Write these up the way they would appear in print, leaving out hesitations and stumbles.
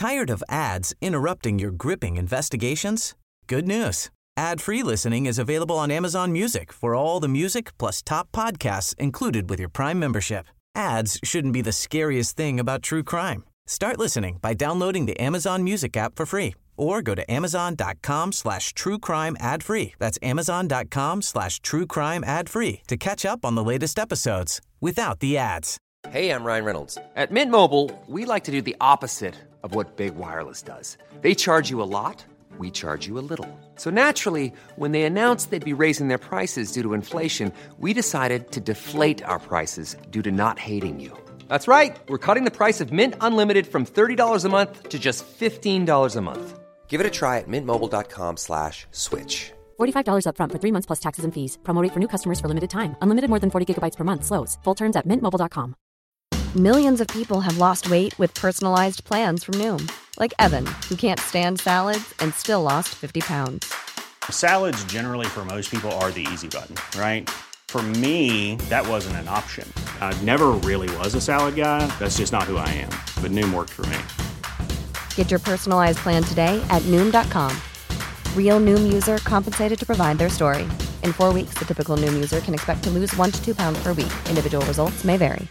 Tired of ads interrupting your gripping investigations? Good news. Ad-free listening is available on Amazon Music for all the music plus top podcasts included with your Prime membership. Ads shouldn't be the scariest thing about true crime. Start listening by downloading the Amazon Music app for free or go to amazon.com/truecrime ad-free. That's amazon.com/truecrime ad-free to catch up on the latest episodes without the ads. Hey, I'm Ryan Reynolds. At Mint Mobile, we like to do the opposite of what Big Wireless does. They charge you a lot, we charge you a little. So naturally, when they announced they'd be raising their prices due to inflation, we decided to deflate our prices due to not hating you. That's right. We're cutting the price of Mint Unlimited from $30 a month to just $15 a month. Give it a try at mintmobile.com/switch. $45 up front for 3 months plus taxes and fees. Promo rate for new customers for limited time. Unlimited more than 40 gigabytes per month slows. Full terms at mintmobile.com. Millions of people have lost weight with personalized plans from Noom. Like Evan, who can't stand salads and still lost 50 pounds. Salads generally for most people are the easy button, right? For me, that wasn't an option. I never really was a salad guy. That's just not who I am. But Noom worked for me. Get your personalized plan today at Noom.com. Real Noom user compensated to provide their story. In 4 weeks, the typical Noom user can expect to lose 1 to 2 pounds per week. Individual results may vary.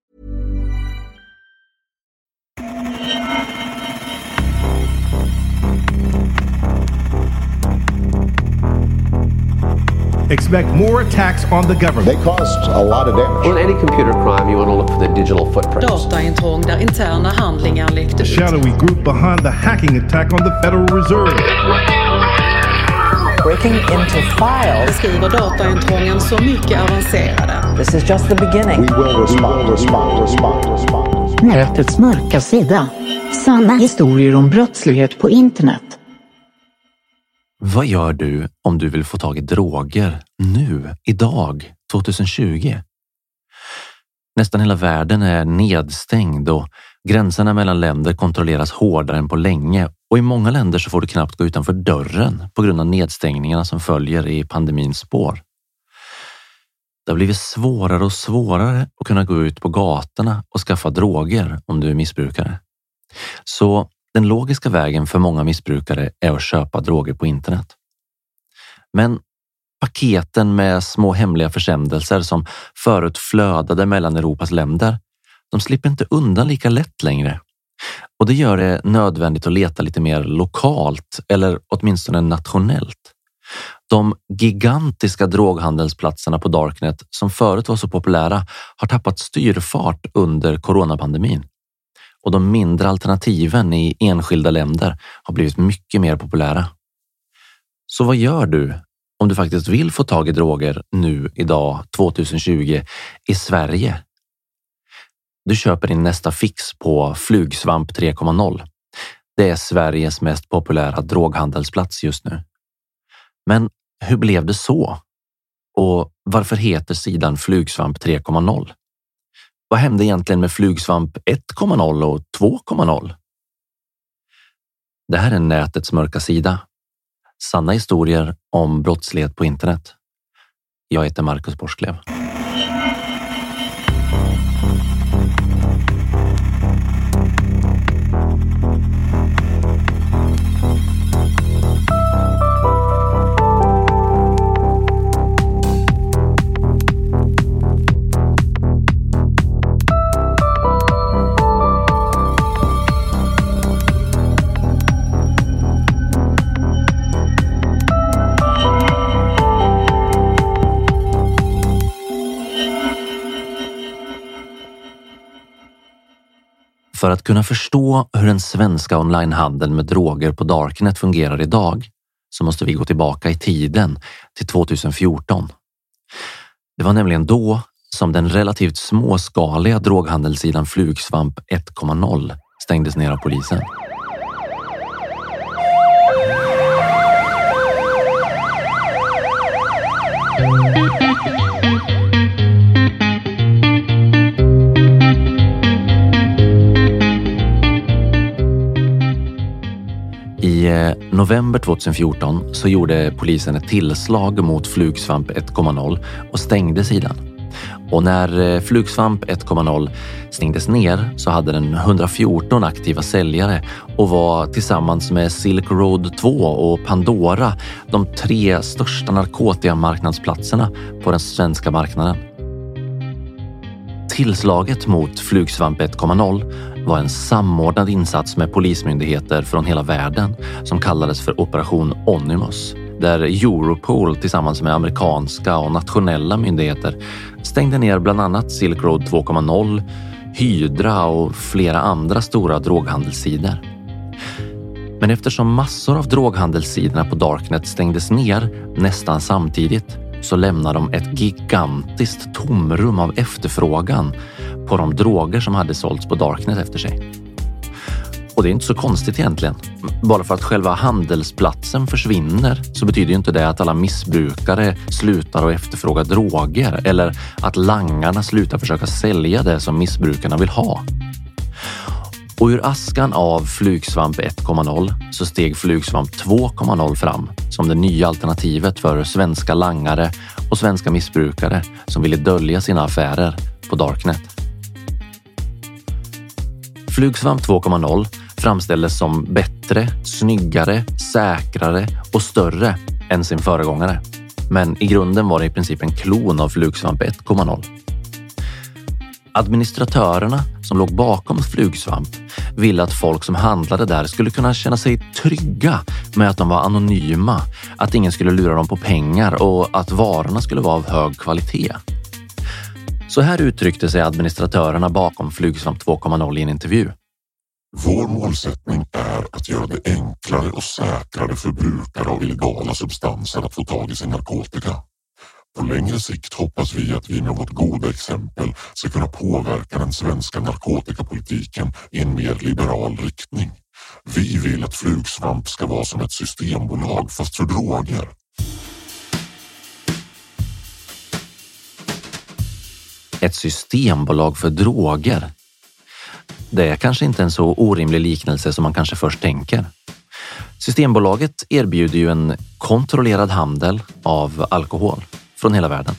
Expect more attacks on the government. They caused a lot of damage. On any computer crime, you want to look for the digital footprints. Dataintrång där interna handlingar läckte ut. Shadowy group behind the hacking attack on the Federal Reserve. Breaking into files. Beskriver dataintrången så mycket avancerade. This is just the beginning. We will respond. Nätets mörka sida. Sanna historier om brottslighet på internet. Vad gör du om du vill få tag i droger nu, idag, 2020? Nästan hela världen är nedstängd och gränserna mellan länder kontrolleras hårdare än på länge, och i många länder så får du knappt gå utanför dörren på grund av nedstängningarna som följer i pandemins spår. Det har blivit svårare och svårare att kunna gå ut på gatorna och skaffa droger om du är missbrukare. Så den logiska vägen för många missbrukare är att köpa droger på internet. Men paketen med små hemliga försändelser som förut flödade mellan Europas länder, de slipper inte undan lika lätt längre. Och det gör det nödvändigt att leta lite mer lokalt eller åtminstone nationellt. De gigantiska droghandelsplatserna på Darknet som förut var så populära har tappat styrfart under coronapandemin. Och de mindre alternativen i enskilda länder har blivit mycket mer populära. Så vad gör du om du faktiskt vill få tag i droger nu, idag, 2020 i Sverige? Du köper din nästa fix på Flugsvamp 3.0. Det är Sveriges mest populära droghandelsplats just nu. Men hur blev det så? Och varför heter sidan Flugsvamp 3.0? Vad hände egentligen med Flugsvamp 1.0 och 2.0? Det här är nätets mörka sida. Sanna historier om brottslighet på internet. Jag heter Marcus Borsklev. För att kunna förstå hur den svenska onlinehandeln med droger på Darknet fungerar idag så måste vi gå tillbaka i tiden till 2014. Det var nämligen då som den relativt småskaliga droghandelssidan Flugsvamp 1.0 stängdes ner av polisen. I november 2014 så gjorde polisen ett tillslag mot Flugsvamp 1.0 och stängde sidan. Och när Flugsvamp 1.0 stängdes ner så hade den 114 aktiva säljare och var tillsammans med Silk Road 2 och Pandora de 3 största narkotikamarknadsplatserna på den svenska marknaden. Tillslaget mot Flugsvamp 1.0 var en samordnad insats med polismyndigheter från hela världen som kallades för Operation Onimus, där Europol tillsammans med amerikanska och nationella myndigheter stängde ner bland annat Silk Road 2.0, Hydra och flera andra stora droghandelssidor. Men eftersom massor av droghandelssidorna på Darknet stängdes ner nästan samtidigt så lämnade de ett gigantiskt tomrum av efterfrågan på de droger som hade sålts på Darknet efter sig. Och det är inte så konstigt egentligen. Bara för att själva handelsplatsen försvinner så betyder ju inte det att alla missbrukare slutar att efterfråga droger eller att langarna slutar försöka sälja det som missbrukarna vill ha. Och ur askan av Flugsvamp 1.0 så steg Flugsvamp 2.0 fram som det nya alternativet för svenska langare och svenska missbrukare som ville dölja sina affärer på Darknet. Flugsvamp 2.0 framställdes som bättre, snyggare, säkrare och större än sin föregångare. Men i grunden var det i princip en klon av Flugsvamp 1.0. Administratörerna som låg bakom Flugsvamp ville att folk som handlade där skulle kunna känna sig trygga med att de var anonyma, att ingen skulle lura dem på pengar och att varorna skulle vara av hög kvalitet. Så här uttryckte sig administratörerna bakom Flugsvamp 2.0 i en intervju. Vår målsättning är att göra det enklare och säkrare för brukare av illegala substanser att få tag i sin narkotika. På längre sikt hoppas vi att vi med vårt goda exempel ska kunna påverka den svenska narkotikapolitiken i en mer liberal riktning. Vi vill att Flugsvamp ska vara som ett systembolag fast för droger. Ett systembolag för droger. Det är kanske inte en så orimlig liknelse som man kanske först tänker. Systembolaget erbjuder ju en kontrollerad handel av alkohol från hela världen.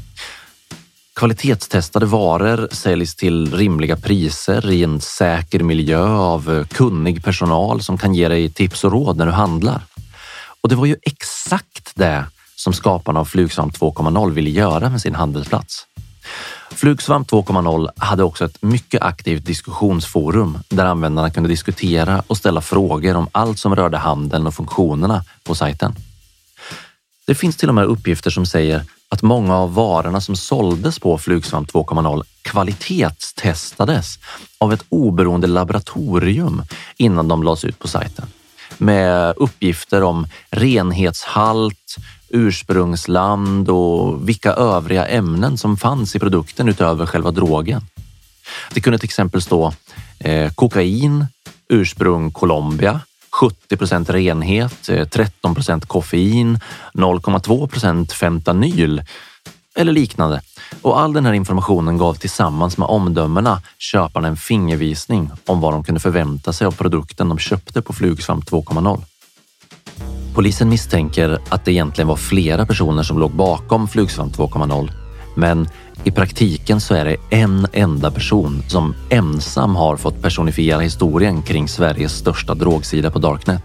Kvalitetstestade varor säljs till rimliga priser i en säker miljö av kunnig personal som kan ge dig tips och råd när du handlar. Och det var ju exakt det som skaparna av Flugsvamp 2.0 ville göra med sin handelsplats. Flugsvamp 2.0 hade också ett mycket aktivt diskussionsforum där användarna kunde diskutera och ställa frågor om allt som rörde handeln och funktionerna på sajten. Det finns till och med uppgifter som säger att många av varorna som såldes på Flugsvamp 2.0 kvalitetstestades av ett oberoende laboratorium innan de lades ut på sajten. Med uppgifter om renhetshalt, ursprungsland och vilka övriga ämnen som fanns i produkten utöver själva drogen. Det kunde till exempel stå kokain, ursprung Colombia, 70% renhet, 13% koffein, 0,2% fentanyl eller liknande. Och all den här informationen gav tillsammans med omdömena köparna en fingervisning om vad de kunde förvänta sig av produkten de köpte på Flugsvamp 2.0. Polisen misstänker att det egentligen var flera personer som låg bakom Flugsvamp 2.0, men i praktiken så är det en enda person som ensam har fått personifiera historien kring Sveriges största drogsida på Darknet.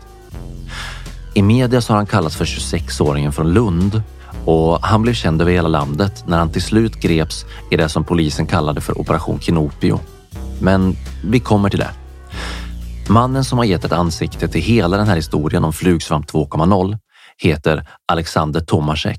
I media så har han kallats för 26-åringen från Lund och han blev känd över hela landet när han till slut greps i det som polisen kallade för Operation Kinopio. Men vi kommer till det. Mannen som har gett ett ansikte till hela den här historien om Flugsvamp 2.0 heter Alexander Tomasek.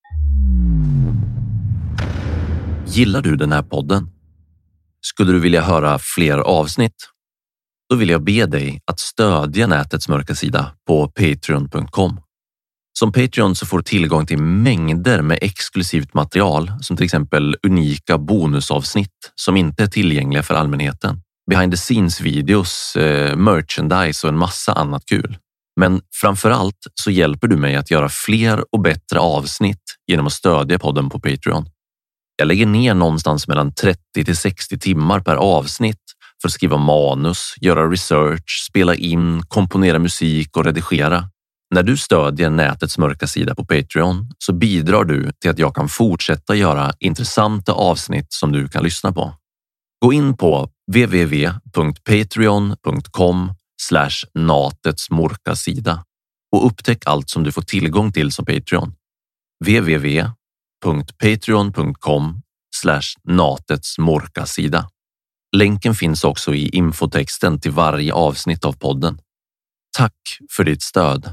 Gillar du den här podden? Skulle du vilja höra fler avsnitt? Då vill jag be dig att stödja nätets mörka sida på patreon.com. Som Patreon så får du tillgång till mängder med exklusivt material som till exempel unika bonusavsnitt som inte är tillgängliga för allmänheten. Behind the scenes videos, merchandise och en massa annat kul. Men framförallt så hjälper du mig att göra fler och bättre avsnitt genom att stödja podden på Patreon. Jag lägger ner någonstans mellan 30 till 60 timmar per avsnitt för att skriva manus, göra research, spela in, komponera musik och redigera. När du stödjer Nätets mörka sida på Patreon så bidrar du till att jag kan fortsätta göra intressanta avsnitt som du kan lyssna på. Gå in på www.patreon.com/Natets mörka sida och upptäck allt som du får tillgång till som Patreon. www.patreon.com/Natets mörka sida. Länken finns också i infotexten till varje avsnitt av podden. Tack för ditt stöd.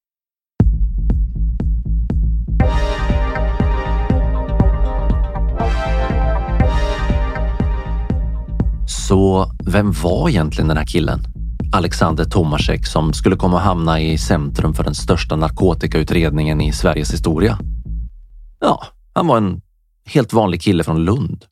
Så vem var egentligen den här killen? Alexander Tomasek som skulle komma att hamna i centrum för den största narkotikautredningen i Sveriges historia. Ja, han var en helt vanlig kille från Lund.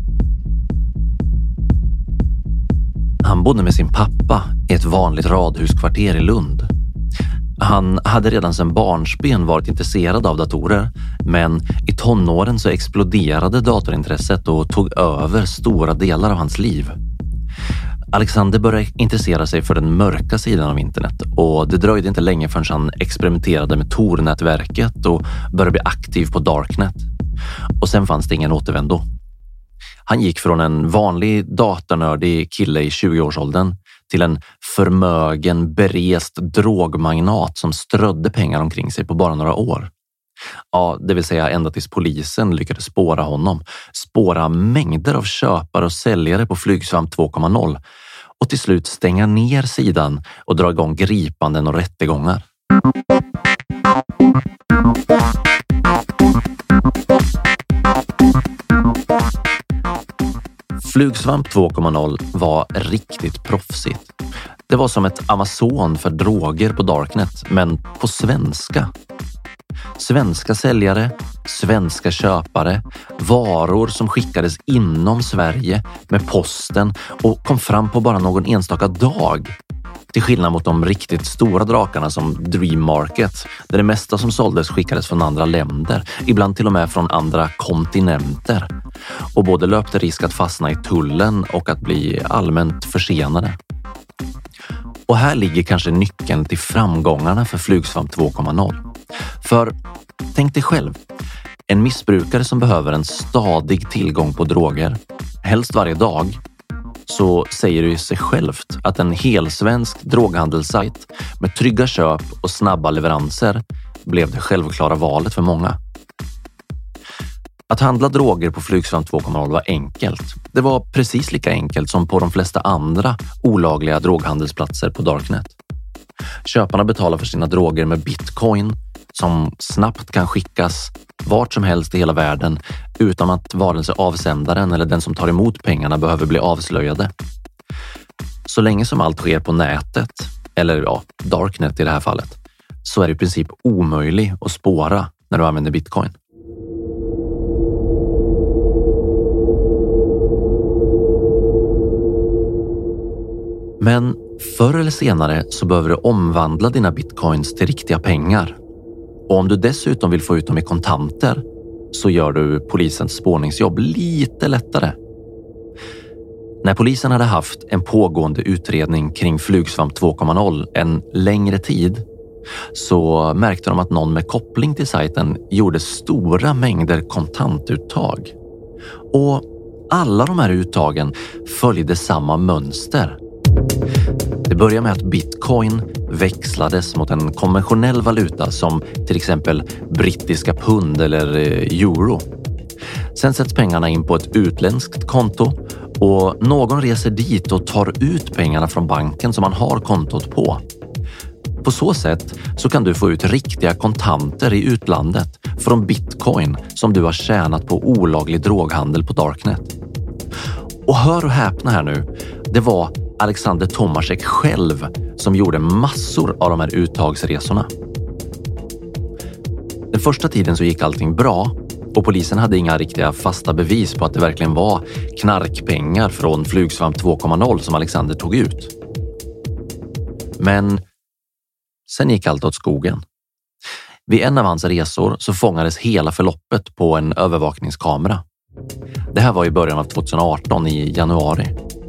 Han bodde med sin pappa i ett vanligt radhuskvarter i Lund. Han hade redan sedan barnsben varit intresserad av datorer, men i tonåren så exploderade datorintresset och tog över stora delar av hans liv. Alexander började intressera sig för den mörka sidan av internet och det dröjde inte länge förrän han experimenterade med Tor-nätverket och började bli aktiv på Darknet. Och sen fanns det ingen återvändo. Han gick från en vanlig datanördig kille i 20-årsåldern till en förmögen, berest drogmagnat som strödde pengar omkring sig på bara några år. Ja, det vill säga ända tills polisen lyckades spåra honom. Spåra mängder av köpare och säljare på Flygsvamp 2.0 och till slut stänga ner sidan och dra igång gripanden och rättegångar. Flygsvamp 2.0 var riktigt proffsigt. Det var som ett Amazon för droger på Darknet, men på svenska. Svenska säljare, svenska köpare, varor som skickades inom Sverige med posten och kom fram på bara någon enstaka dag. Till skillnad mot de riktigt stora drakarna som Dream Market, där det mesta som såldes skickades från andra länder, ibland till och med från andra kontinenter. Och både löpte risk att fastna i tullen och att bli allmänt försenade. Och här ligger kanske nyckeln till framgångarna för Flygsvamp 2.0. För tänk dig själv, en missbrukare som behöver en stadig tillgång på droger, helst varje dag, så säger det ju sig självt att en helsvensk droghandelssajt med trygga köp och snabba leveranser blev det självklara valet för många. Att handla droger på Flygsvamp 2.0 var enkelt. Det var precis lika enkelt som på de flesta andra olagliga droghandelsplatser på Darknet. Köparna betalar för sina droger med bitcoin som snabbt kan skickas vart som helst i hela världen utan att vare sig avsändaren eller den som tar emot pengarna behöver bli avslöjade. Så länge som allt sker på nätet, eller Darknet i det här fallet, så är det i princip omöjligt att spåra när du använder bitcoin. Men förr eller senare så behöver du omvandla dina bitcoins till riktiga pengar. Och om du dessutom vill få ut dem i kontanter så gör du polisens spårningsjobb lite lättare. När polisen hade haft en pågående utredning kring Flygsvamp 2.0 en längre tid så märkte de att någon med koppling till sajten gjorde stora mängder kontantuttag. Och alla de här uttagen följde samma mönster. Det börjar med att bitcoin växlades mot en konventionell valuta som till exempel brittiska pund eller euro. Sen sätts pengarna in på ett utländskt konto och någon reser dit och tar ut pengarna från banken som man har kontot på. På så sätt så kan du få ut riktiga kontanter i utlandet från bitcoin som du har tjänat på olaglig droghandel på Darknet. Och hör och häpna här nu, det var Alexander Tomasek själv som gjorde massor av de här uttagsresorna. Den första tiden så gick allting bra och polisen hade inga riktiga fasta bevis på att det verkligen var knarkpengar från Flygsvamp 2.0 som Alexander tog ut. Men sen gick allt åt skogen. Vid en av hans resor så fångades hela förloppet på en övervakningskamera. Det här var i början av 2018 i januari.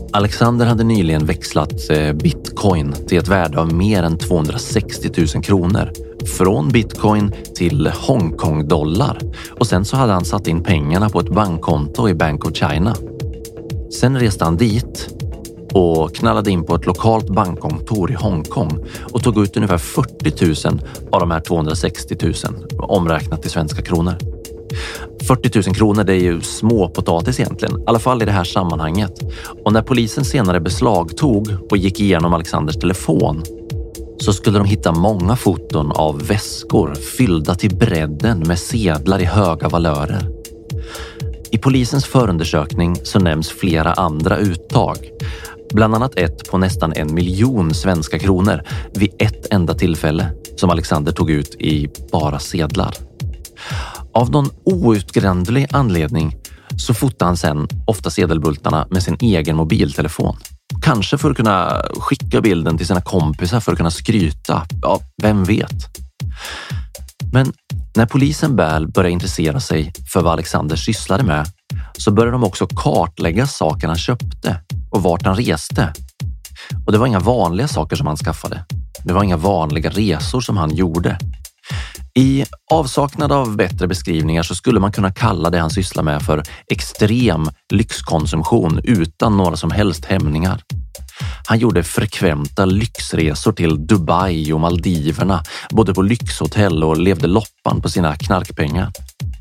Alexander hade nyligen växlat bitcoin till ett värde av mer än 260 000 kronor. Från bitcoin till Hongkong-dollar. Och sen så hade han satt in pengarna på ett bankkonto i Bank of China. Sen reste han dit och knallade in på ett lokalt bankkontor i Hongkong och tog ut ungefär 40 000 av de här 260 000 omräknat till svenska kronor. 40 000 kronor, det är ju små potatis egentligen, i alla fall i det här sammanhanget. Och när polisen senare beslagtog och gick igenom Alexanders telefon så skulle de hitta många foton av väskor fyllda till bredden med sedlar i höga valörer. I polisens förundersökning så nämns flera andra uttag. Bland annat ett på nästan 1 miljon svenska kronor vid ett enda tillfälle som Alexander tog ut i bara sedlar. Av någon outgrundlig anledning så fotade han sen ofta sedelbultarna med sin egen mobiltelefon. Kanske för att kunna skicka bilden till sina kompisar för att kunna skryta. Ja, vem vet? Men när polisen väl började intressera sig för vad Alexander sysslade med så började de också kartlägga saker han köpte och vart han reste. Och det var inga vanliga saker som han skaffade. Det var inga vanliga resor som han gjorde. I avsaknad av bättre beskrivningar så skulle man kunna kalla det han sysslar med för extrem lyxkonsumtion utan några som helst hämningar. Han gjorde frekventa lyxresor till Dubai och Maldiverna, både på lyxhotell och levde loppan på sina knarkpengar.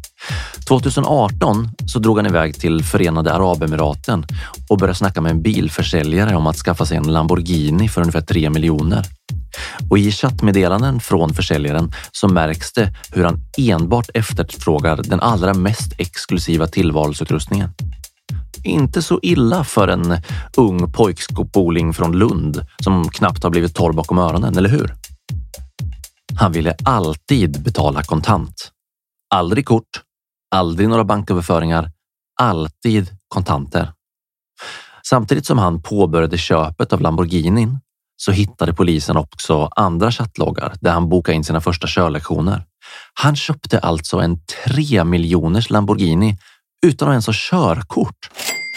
2018 så drog han iväg till Förenade Arabemiraten och började snacka med en bilförsäljare om att skaffa sig en Lamborghini för ungefär 3 miljoner. Och i chattmeddelanden från försäljaren så märks det hur han enbart efterfrågar den allra mest exklusiva tillvalsutrustningen. Inte så illa för en ung pojkskopoling från Lund som knappt har blivit torr bakom öronen, eller hur? Han ville alltid betala kontant. Aldrig kort, aldrig några banköverföringar, alltid kontanter. Samtidigt som han påbörjade köpet av Lamborghinin så hittade polisen också andra chattloggar där han bokade in sina första körlektioner. Han köpte alltså en 3 miljoners Lamborghini utan att ens ha körkort.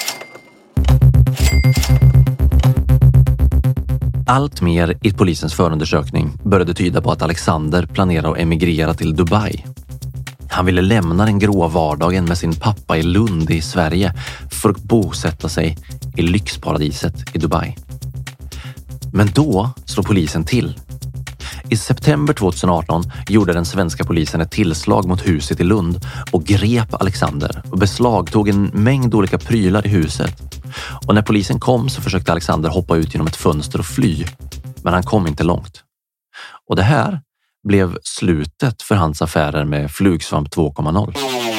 Allt mer i polisens förundersökning började tyda på att Alexander planerade att emigrera till Dubai. Han ville lämna den grå vardagen med sin pappa i Lund i Sverige för att bosätta sig i lyxparadiset i Dubai. Men då slår polisen till. I september 2018 gjorde den svenska polisen ett tillslag mot huset i Lund och grep Alexander och beslagtog en mängd olika prylar i huset. Och när polisen kom så försökte Alexander hoppa ut genom ett fönster och fly, men han kom inte långt. Och det här blev slutet för hans affärer med Flugsvamp 2.0.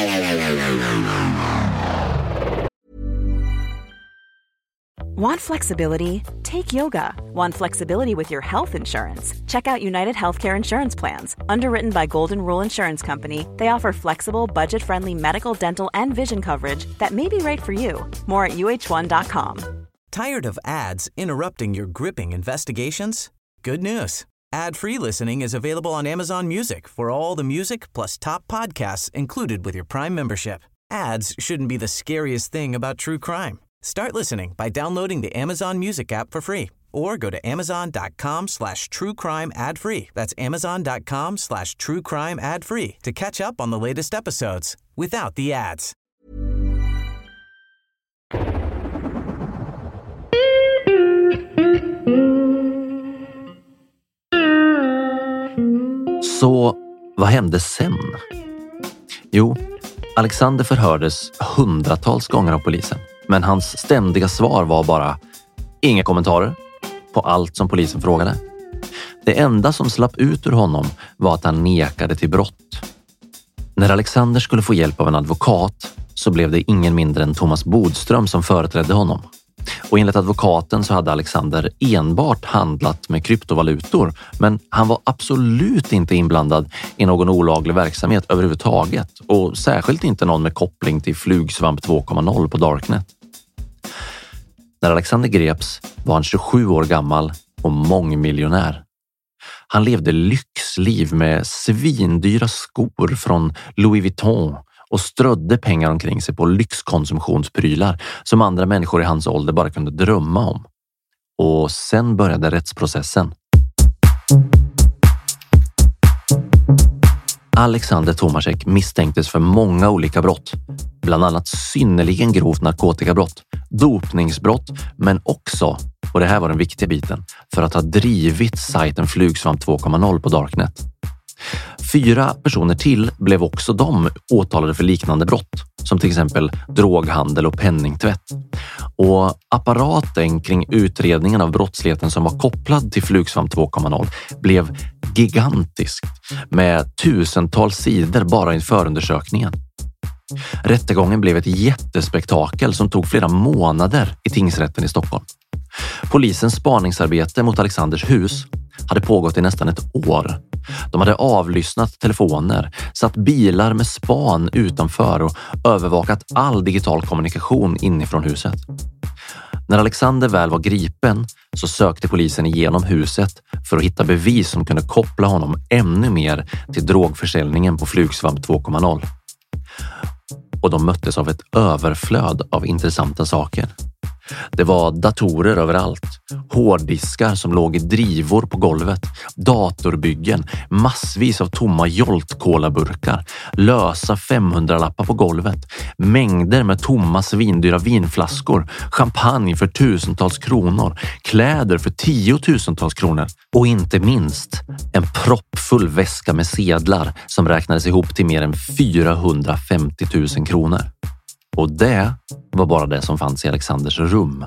Want flexibility? Take yoga. Want flexibility with your health insurance? Check out United Healthcare Insurance Plans. Underwritten by Golden Rule Insurance Company, they offer flexible, budget-friendly medical, dental, and vision coverage that may be right for you. More at uh1.com. Tired of ads interrupting your gripping investigations? Good news. Ad-free listening is available on Amazon Music for all the music plus top podcasts included with your Prime membership. Ads shouldn't be the scariest thing about true crime. Start listening by downloading the Amazon Music app for free or go to amazon.com/truecrime ad-free. That's amazon.com/truecrime ad-free to catch up on the latest episodes without the ads. Så vad hände sen? Jo, Alexander förhördes hundratals gånger av polisen. Men hans ständiga svar var bara inga kommentarer på allt som polisen frågade. Det enda som slapp ut ur honom var att han nekade till brott. När Alexander skulle få hjälp av en advokat så blev det ingen mindre än Thomas Bodström som företrädde honom. Och enligt advokaten så hade Alexander enbart handlat med kryptovalutor, men han var absolut inte inblandad i någon olaglig verksamhet överhuvudtaget och särskilt inte någon med koppling till Flugsvamp 2.0 på Darknet. När Alexander greps var han 27 år gammal och mångmiljonär. Han levde lyxliv med svindyra skor från Louis Vuitton och strödde pengar omkring sig på lyxkonsumtionsprylar som andra människor i hans ålder bara kunde drömma om. Och sen började rättsprocessen. Alexander Tomasek misstänktes för många olika brott, bland annat synnerligen grovt narkotikabrott, dopningsbrott, men också, och det här var den viktiga biten, för att ha drivit sajten Flugsvamp 2.0 på Darknet. 4 personer till blev också de åtalade för liknande brott, som till exempel droghandel och penningtvätt. Och apparaten kring utredningen av brottsligheten som var kopplad till Flugsvamp 2.0 blev gigantisk, med tusentals sidor bara i förundersökningen. Rättegången blev ett jättespektakel som tog flera månader i tingsrätten i Stockholm. Polisens spaningsarbete mot Alexanders hus hade pågått i nästan ett år. De hade avlyssnat telefoner, satt bilar med span utanför och övervakat all digital kommunikation inifrån huset. När Alexander väl var gripen så sökte polisen igenom huset för att hitta bevis som kunde koppla honom ännu mer till drogförsäljningen på Flugsvamp 2.0. Och de möttes av ett överflöd av intressanta saker. Det var datorer överallt, hårddiskar som låg i drivor på golvet, datorbyggen, massvis av tomma Jolt-Cola-burkar, lösa 500-lappar på golvet, mängder med tomma svindyra vinflaskor, champagne för tusentals kronor, kläder för 10-tusentals kronor och inte minst en proppfull väska med sedlar som räknades ihop till mer än 450 000 kronor. Och det var bara det som fanns i Alexanders rum.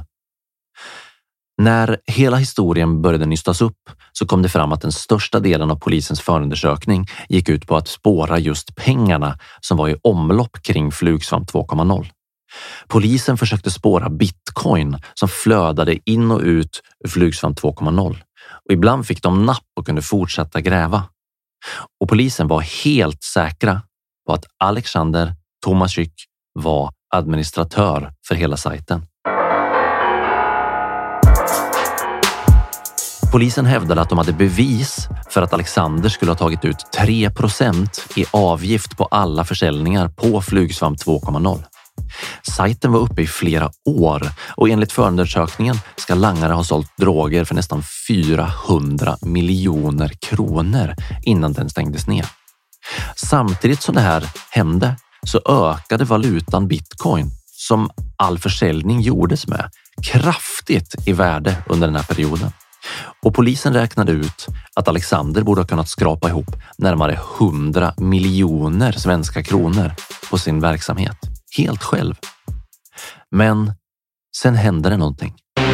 När hela historien började nystas upp så kom det fram att den största delen av polisens förundersökning gick ut på att spåra just pengarna som var i omlopp kring Flugsvamp 2.0. Polisen försökte spåra bitcoin som flödade in och ut ur Flugsvamp 2.0 och ibland fick de napp och kunde fortsätta gräva. Och polisen var helt säkra på att Alexander Tomasek var administratör för hela sajten. Polisen hävdade att de hade bevis för att Alexander skulle ha tagit ut 3% i avgift på alla försäljningar på Flugsvamp 2.0. Sajten var uppe i flera år och enligt förundersökningen ska langare ha sålt droger för nästan 400 miljoner kronor innan den stängdes ner. Samtidigt som det här hände så ökade valutan bitcoin, som all försäljning gjordes med, kraftigt i värde under den här perioden. Och polisen räknade ut att Alexander borde ha kunnat skrapa ihop närmare 100 miljoner svenska kronor på sin verksamhet, helt själv. Men sen hände det någonting.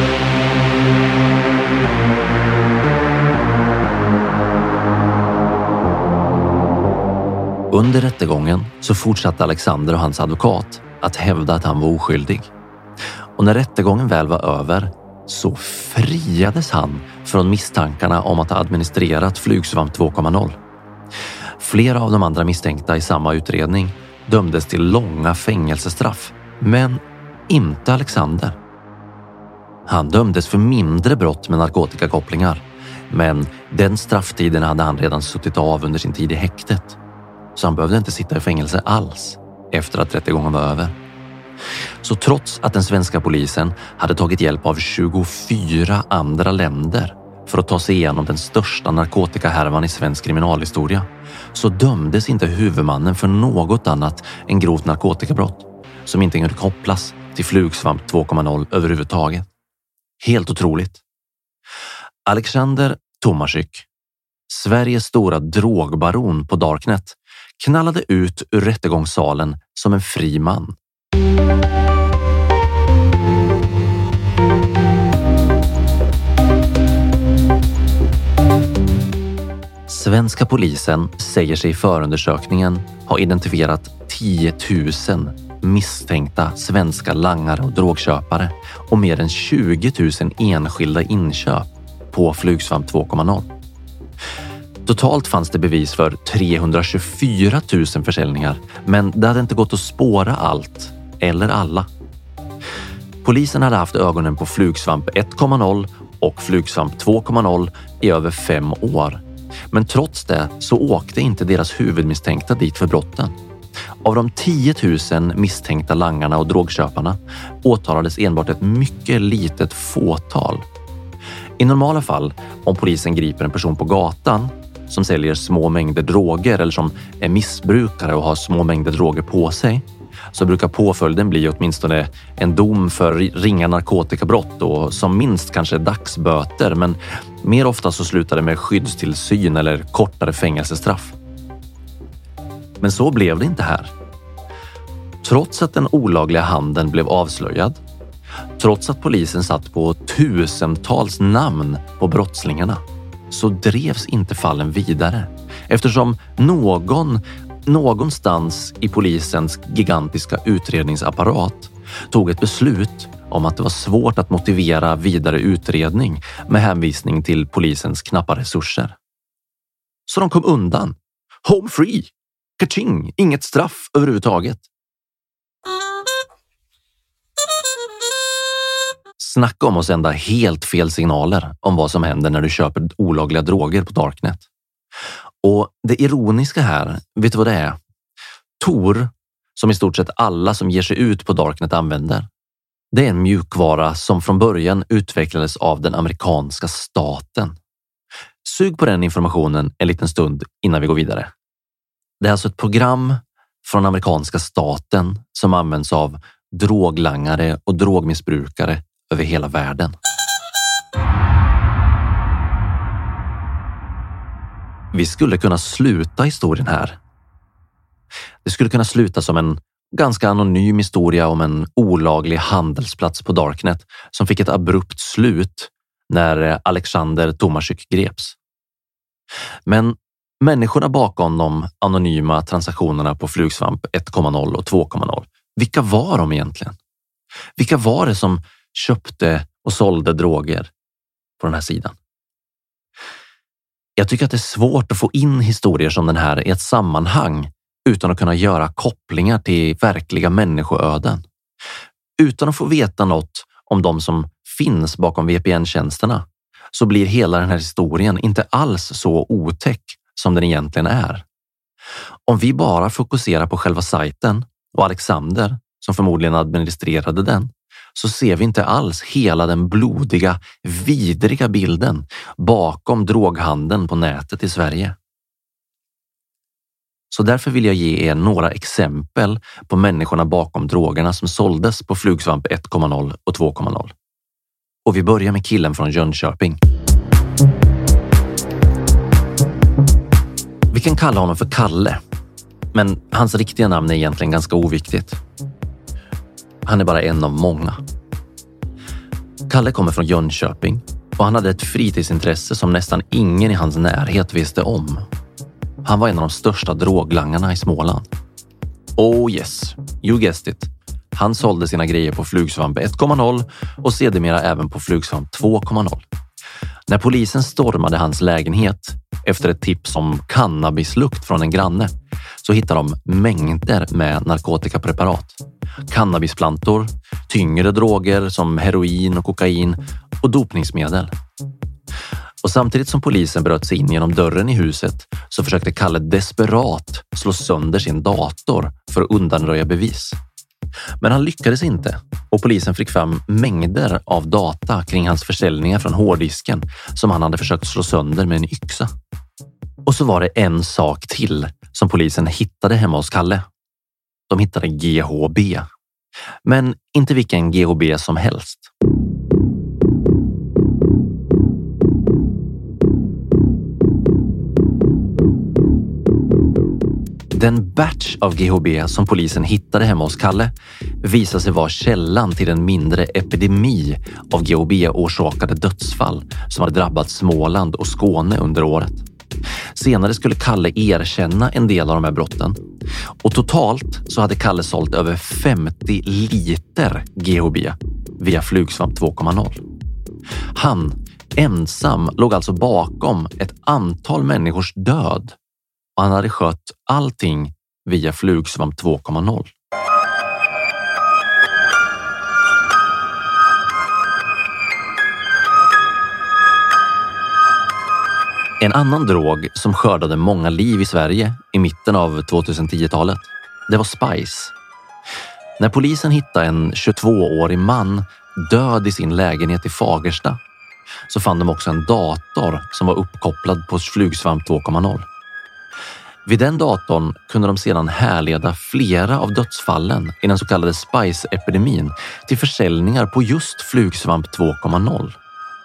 Under rättegången så fortsatte Alexander och hans advokat att hävda att han var oskyldig. Och när rättegången väl var över så friades han från misstankarna om att ha administrerat Flugsvamp 2.0. Flera av de andra misstänkta i samma utredning dömdes till långa fängelsestraff, men inte Alexander. Han dömdes för mindre brott med narkotikakopplingar, men den strafftiden hade han redan suttit av under sin tid i häktet. Så han behövde inte sitta i fängelse alls efter att rättegången var över. Så trots att den svenska polisen hade tagit hjälp av 24 andra länder för att ta sig igenom den största narkotikahärvan i svensk kriminalhistoria, så dömdes inte huvudmannen för något annat än grovt narkotikabrott som inte kunde kopplas till Flugsvamp 2.0 överhuvudtaget. Helt otroligt. Alexander Tomasek, Sveriges stora drogbaron på Darknet, knallade ut ur rättegångssalen som en fri man. Svenska polisen säger sig i förundersökningen ha identifierat 10 000 misstänkta svenska langare och drogköpare och mer än 20 000 enskilda inköp på Flugsvamp 2.0. Totalt fanns det bevis för 324 000 försäljningar, men det hade inte gått att spåra allt eller alla. Polisen hade haft ögonen på Flugsvamp 1.0 och Flugsvamp 2.0 i över 5 år. Men trots det så åkte inte deras huvudmisstänkta dit för brotten. Av de 10 000 misstänkta langarna och drogköparna åtalades enbart ett mycket litet fåtal. I normala fall, om polisen griper en person på gatan som säljer små mängder droger eller som är missbrukare och har små mängder droger på sig, så brukar påföljden bli åtminstone en dom för ringa narkotikabrott och som minst kanske dagsböter, men mer ofta så slutar det med skyddstillsyn eller kortare fängelsestraff. Men så blev det inte här. Trots att den olagliga handeln blev avslöjad, trots att polisen satt på tusentals namn på brottslingarna, så drevs inte fallen vidare eftersom någonstans i polisens gigantiska utredningsapparat tog ett beslut om att det var svårt att motivera vidare utredning med hänvisning till polisens knappa resurser. Så de kom undan. Home free! Kaching! Inget straff överhuvudtaget. Snacka om att sända helt fel signaler om vad som händer när du köper olagliga droger på Darknet. Och det ironiska här, vet du vad det är? Tor, som i stort sett alla som ger sig ut på Darknet använder, det är en mjukvara som från början utvecklades av den amerikanska staten. Sug på den informationen en liten stund innan vi går vidare. Det är alltså ett program från amerikanska staten som används av droglangare och drogmissbrukare över hela världen. Vi skulle kunna sluta historien här. Det skulle kunna sluta som en ganska anonym historia om en olaglig handelsplats på Darknet som fick ett abrupt slut när Alexander Tomasik greps. Men människorna bakom de anonyma transaktionerna på Flugsvamp 1.0 och 2.0, vilka var de egentligen? Vilka var det som köpte och sålde droger på den här sidan? Jag tycker att det är svårt att få in historier som den här i ett sammanhang utan att kunna göra kopplingar till verkliga människoöden. Utan att få veta något om de som finns bakom VPN-tjänsterna så blir hela den här historien inte alls så otäck som den egentligen är. Om vi bara fokuserar på själva sajten och Alexander som förmodligen administrerade den, så ser vi inte alls hela den blodiga, vidriga bilden bakom droghandeln på nätet i Sverige. Så därför vill jag ge er några exempel på människorna bakom drogerna som såldes på Flugsvamp 1.0 och 2.0. Och vi börjar med killen från Jönköping. Vi kan kalla honom för Kalle, men hans riktiga namn är egentligen ganska oviktigt. Han är bara en av många. Kalle kommer från Jönköping och han hade ett fritidsintresse som nästan ingen i hans närhet visste om. Han var en av de största droglangarna i Småland. Oh yes, you guessed it. Han sålde sina grejer på Flugsvamp 1.0 och sedermera även på Flugsvamp 2.0. När polisen stormade hans lägenhet efter ett tips om cannabislukt från en granne så hittade de mängder med narkotikapreparat. Cannabisplantor, tyngre droger som heroin och kokain och dopningsmedel. Och samtidigt som polisen bröt sig in genom dörren i huset så försökte Kalle desperat slå sönder sin dator för att undanröja bevis. Men han lyckades inte och polisen fick fram mängder av data kring hans försäljningar från hårddisken som han hade försökt slå sönder med en yxa. Och så var det en sak till som polisen hittade hemma hos Kalle. De hittade GHB. Men inte vilken GHB som helst. Den batch av GHB som polisen hittade hemma hos Kalle visade sig vara källan till en mindre epidemi av GHB-orsakade dödsfall som hade drabbat Småland och Skåne under året. Senare skulle Kalle erkänna en del av de här brotten och totalt så hade Kalle sålt över 50 liter GHB via Flugsvamp 2.0. Han ensam låg alltså bakom ett antal människors död och han hade skött allting via Flugsvamp 2.0. En annan drog som skördade många liv i Sverige i mitten av 2010-talet, det var Spice. När polisen hittade en 22-årig man död i sin lägenhet i Fagersta så fann de också en dator som var uppkopplad på Flugsvamp 2.0. Vid den datorn kunde de sedan härleda flera av dödsfallen i den så kallade Spice-epidemin till försäljningar på just Flugsvamp 2.0.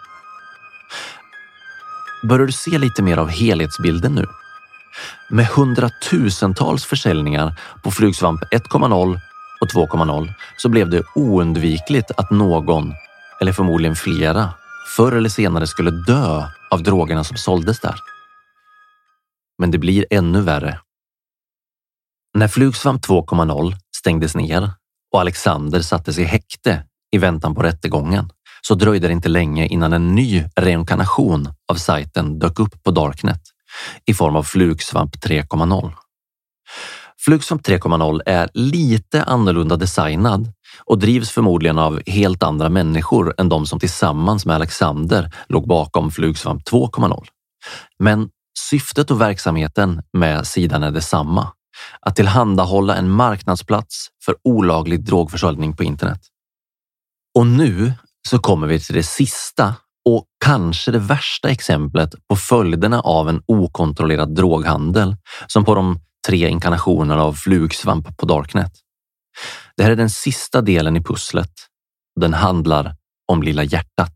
Börjar du se lite mer av helhetsbilden nu? Med hundratusentals försäljningar på Flugsvamp 1.0 och 2.0 så blev det oundvikligt att någon, eller förmodligen flera, förr eller senare skulle dö av drogerna som såldes där. Men det blir ännu värre. När Flugsvamp 2.0 stängdes ner och Alexander sattes i häkte i väntan på rättegången så dröjde det inte länge innan en ny reinkarnation av sajten dök upp på Darknet i form av Flugsvamp 3.0. Flugsvamp 3.0 är lite annorlunda designad och drivs förmodligen av helt andra människor än de som tillsammans med Alexander låg bakom Flugsvamp 2.0. Men syftet och verksamheten med sidan är detsamma. Att tillhandahålla en marknadsplats för olaglig drogförsäljning på internet. Och nu så kommer vi till det sista och kanske det värsta exemplet på följderna av en okontrollerad droghandel som på de 3 inkarnationerna av Flugsvamp på Darknet. Det här är den sista delen i pusslet. Den handlar om Lilla hjärtat.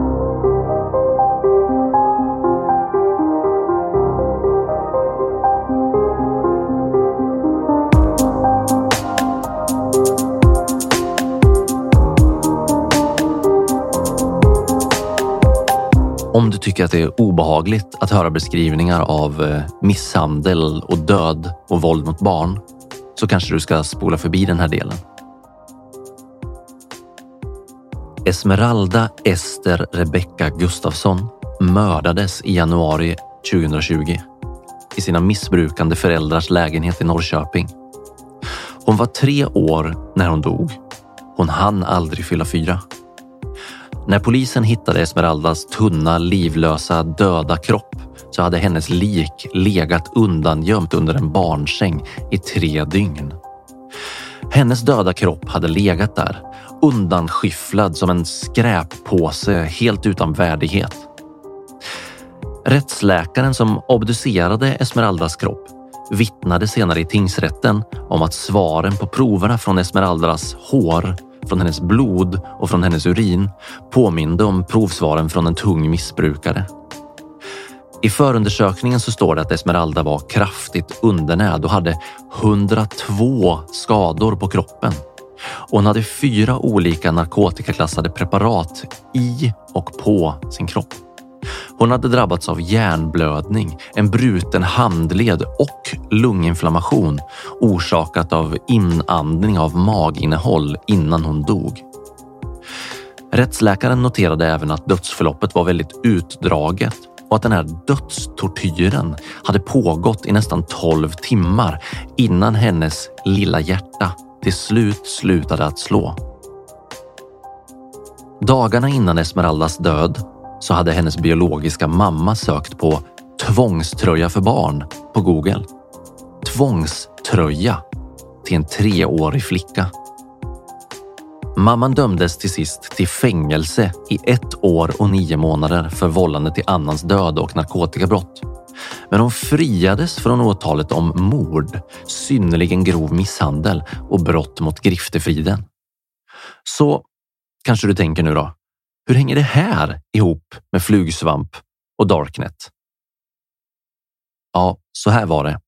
Om du tycker att det är obehagligt att höra beskrivningar av misshandel och död och våld mot barn så kanske du ska spola förbi den här delen. Esmeralda Ester Rebecca Gustafsson mördades i januari 2020 i sina missbrukande föräldrars lägenhet i Norrköping. Hon var 3 år när hon dog. Hon hann aldrig fylla 4. När polisen hittade Esmeraldas tunna, livlösa, döda kropp så hade hennes lik legat undangömt under en barnsäng i 3 dygn. Hennes döda kropp hade legat där, undanskyfflad som en skräppåse helt utan värdighet. Rättsläkaren som obducerade Esmeraldas kropp vittnade senare i tingsrätten om att svaren på proverna från Esmeraldas hår, från hennes blod och från hennes urin påminde om provsvaren från en tung missbrukare. I förundersökningen så står det att Esmeralda var kraftigt undernärd och hade 102 skador på kroppen. Och hon hade 4 olika narkotikaklassade preparat i och på sin kropp. Hon hade drabbats av hjärnblödning, en bruten handled och lunginflammation orsakat av inandning av maginnehåll innan hon dog. Rättsläkaren noterade även att dödsförloppet var väldigt utdraget och att den här dödstortyren hade pågått i nästan 12 timmar innan hennes lilla hjärta till slut slutade att slå. Dagarna innan Esmeraldas död så hade hennes biologiska mamma sökt på tvångströja för barn på Google. Tvångströja till en 3-årig flicka. Mamman dömdes till sist till fängelse i 1 år och 9 månader för vållande till annans död och narkotikabrott. Men hon friades från åtalet om mord, synnerligen grov misshandel och brott mot griftefriden. Så kanske du tänker nu då, hur hänger det här ihop med Flugsvamp och Darknet? Ja, så här var det.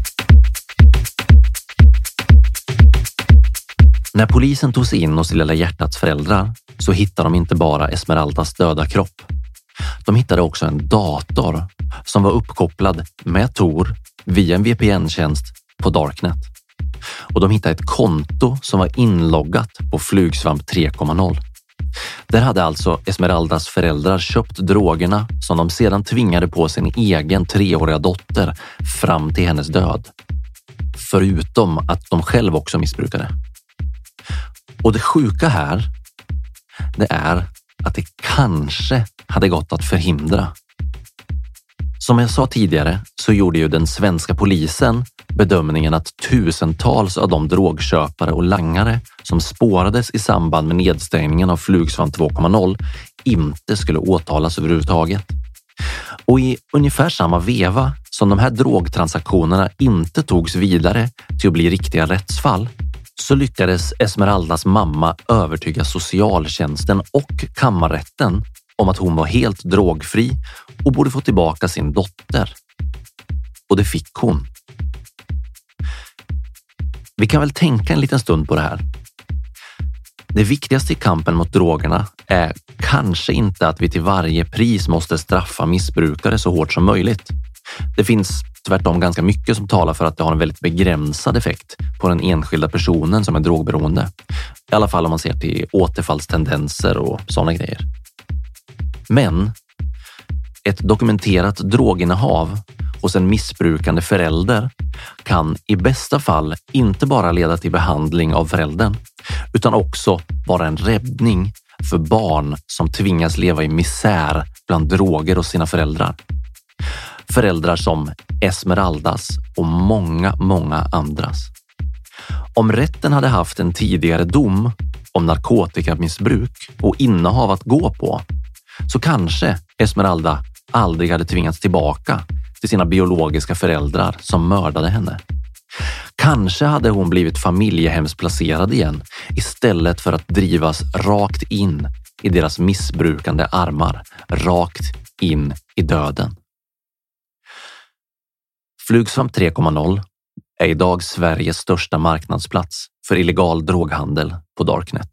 När polisen tog sig in hos Lilla hjärtats föräldrar så hittade de inte bara Esmeraldas döda kropp. De hittade också en dator som var uppkopplad med Tor via en VPN-tjänst på Darknet. Och de hittade ett konto som var inloggat på Flugsvamp 3.0. Där hade alltså Esmeraldas föräldrar köpt drogerna som de sedan tvingade på sin egen 3-åriga dotter fram till hennes död. Förutom att de själv också missbrukade. Och det sjuka här, det är att det kanske hade gått att förhindra. Som jag sa tidigare så gjorde ju den svenska polisen bedömningen att tusentals av de drogköpare och langare som spårades i samband med nedstängningen av Flugsvamp 2.0 inte skulle åtalas överhuvudtaget. Och i ungefär samma veva som de här drogtransaktionerna inte togs vidare till att bli riktiga rättsfall så lyckades Esmeraldas mamma övertyga socialtjänsten och kammarrätten om att hon var helt drogfri och borde få tillbaka sin dotter. Och det fick hon. Vi kan väl tänka en liten stund på det här. Det viktigaste i kampen mot drogerna är kanske inte att vi till varje pris måste straffa missbrukare så hårt som möjligt. Det finns tvärtom ganska mycket som talar för att det har en väldigt begränsad effekt på den enskilda personen som är drogberoende. I alla fall om man ser till återfallstendenser och sådana grejer. Men ett dokumenterat droginnehav hos en missbrukande förälder kan i bästa fall inte bara leda till behandling av föräldern utan också vara en räddning för barn som tvingas leva i misär bland droger hos sina föräldrar. Föräldrar som Esmeraldas och många andras. Om rätten hade haft en tidigare dom om narkotikamissbruk och innehav att gå på så kanske Esmeralda aldrig hade tvingats tillbaka till sina biologiska föräldrar som mördade henne. Kanske hade hon blivit familjehemsplacerad igen istället för att drivas rakt in i deras missbrukande armar, rakt in i döden. Flugsvamp 3.0 är idag Sveriges största marknadsplats för illegal droghandel på Darknet.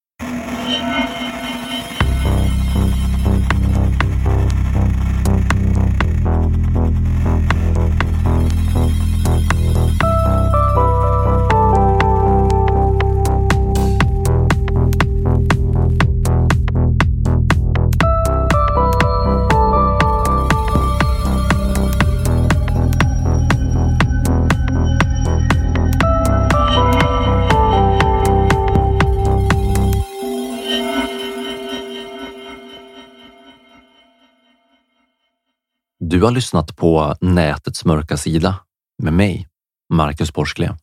Du har lyssnat på Nätets mörka sida med mig, Marcus Borsklev.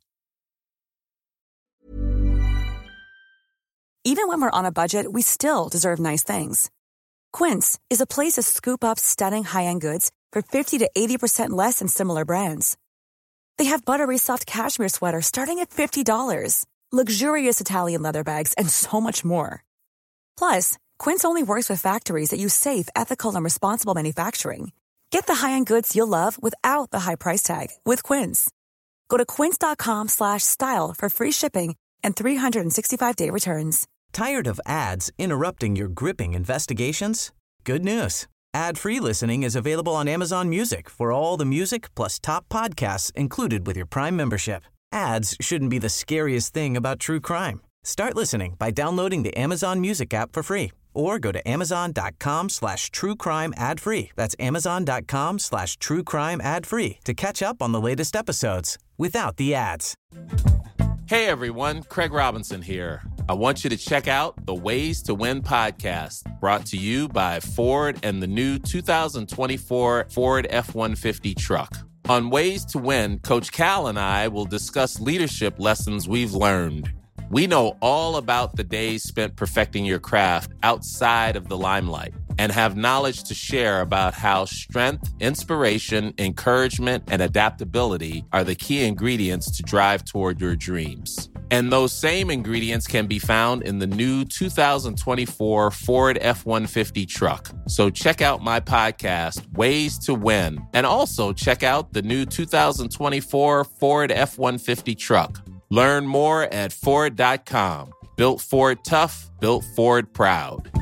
Even when we're on a budget, we still deserve nice things. Quince is a place to scoop up stunning high-end goods for 50 to 80% less than similar brands. They have buttery soft cashmere sweaters starting at $50, luxurious Italian leather bags, and so much more. Plus, Quince only works with factories that use safe, ethical, and responsible manufacturing. Get the high-end goods you'll love without the high price tag with Quince. Go to quince.com/style for free shipping and 365-day returns. Tired of ads interrupting your gripping investigations? Good news. Ad-free listening is available on Amazon Music for all the music plus top podcasts included with your Prime membership. Ads shouldn't be the scariest thing about true crime. Start listening by downloading the Amazon Music app for free or go to amazon.com/truecrime ad-free. That's amazon.com/truecrime ad-free to catch up on the latest episodes without the ads. Hey everyone, Craig Robinson here. I want you to check out the Ways to Win podcast, brought to you by Ford and the new 2024 Ford F-150 truck. On Ways to Win, Coach Cal and I will discuss leadership lessons we've learned. We know all about the days spent perfecting your craft outside of the limelight and have knowledge to share about how strength, inspiration, encouragement, and adaptability are the key ingredients to drive toward your dreams. And those same ingredients can be found in the new 2024 Ford F-150 truck. So check out my podcast, Ways to Win, and also check out the new 2024 Ford F-150 truck. Learn more at Ford.com. Built Ford tough, built Ford proud.